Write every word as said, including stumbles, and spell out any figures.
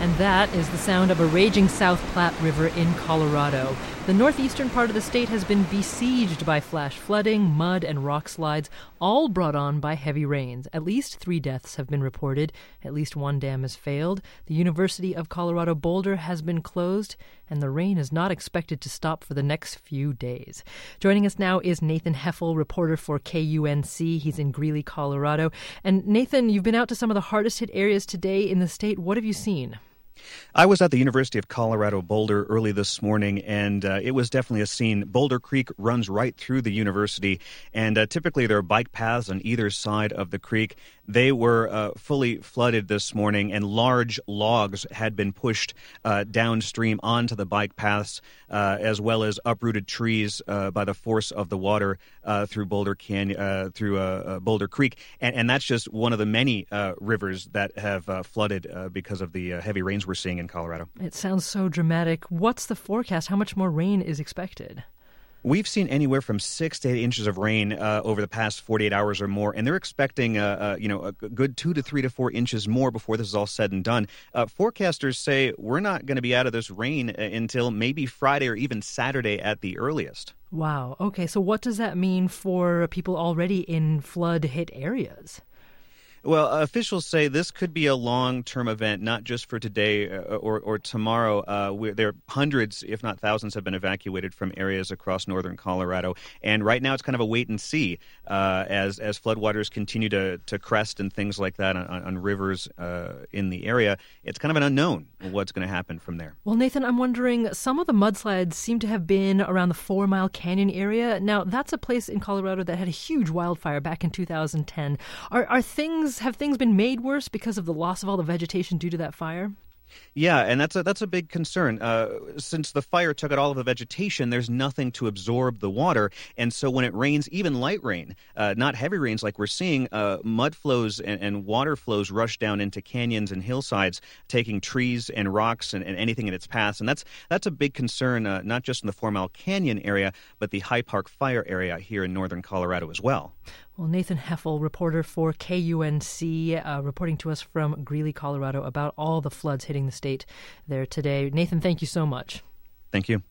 And that is the sound of a raging South Platte River in Colorado. The northeastern part of the state has been besieged by flash flooding, mud, and rock slides, all brought on by heavy rains. At least three deaths have been reported. At least one dam has failed. The University of Colorado Boulder has been closed, and the rain is not expected to stop for the next few days. Joining us now is Nathan Heffel, reporter for K U N C. He's in Greeley, Colorado. And Nathan, you've been out to some of the hardest hit areas today in the state. What have you seen? I was at the University of Colorado Boulder early this morning, and uh, it was definitely a scene. Boulder Creek runs right through the university, and uh, typically there are bike paths on either side of the creek. They were uh, fully flooded this morning, and large logs had been pushed uh, downstream onto the bike paths, uh, as well as uprooted trees uh, by the force of the water uh, through Boulder Canyon, uh, through uh, uh, Boulder Creek, and, and that's just one of the many uh, rivers that have uh, flooded uh, because of the uh, heavy rains we're seeing in Colorado. It sounds so dramatic. What's the forecast? How much more rain is expected? We've seen anywhere from six to eight inches of rain uh, over the past forty-eight hours or more, and they're expecting, uh, uh, you know, a good two to three to four inches more before this is all said and done. Uh, forecasters say we're not going to be out of this rain until maybe Friday or even Saturday at the earliest. Wow. Okay, so what does that mean for people already in flood-hit areas? Well, officials say this could be a long-term event, not just for today or, or tomorrow. Uh, there are hundreds, if not thousands, have been evacuated from areas across northern Colorado. And right now it's kind of a wait and see uh, as as floodwaters continue to, to crest and things like that on, on rivers uh, in the area. It's kind of an unknown what's going to happen from there. Well, Nathan, I'm wondering, some of the mudslides seem to have been around the Four Mile Canyon area. Now, that's a place in Colorado that had a huge wildfire back in two thousand ten. Are, are things... Have things been made worse because of the loss of all the vegetation due to that fire? Yeah, and that's a that's a big concern. Uh, since the fire took out all of the vegetation, there's nothing to absorb the water. And so when it rains, even light rain, uh, not heavy rains like we're seeing, uh, mud flows and, and water flows rush down into canyons and hillsides, taking trees and rocks and, and anything in its path. And that's that's a big concern, uh, not just in the Four Mile Canyon area, but the High Park Fire area here in northern Colorado as well. Well, Nathan Heffel, reporter for K U N C, uh, reporting to us from Greeley, Colorado, about all the floods hitting the state there today. Nathan, thank you so much. Thank you.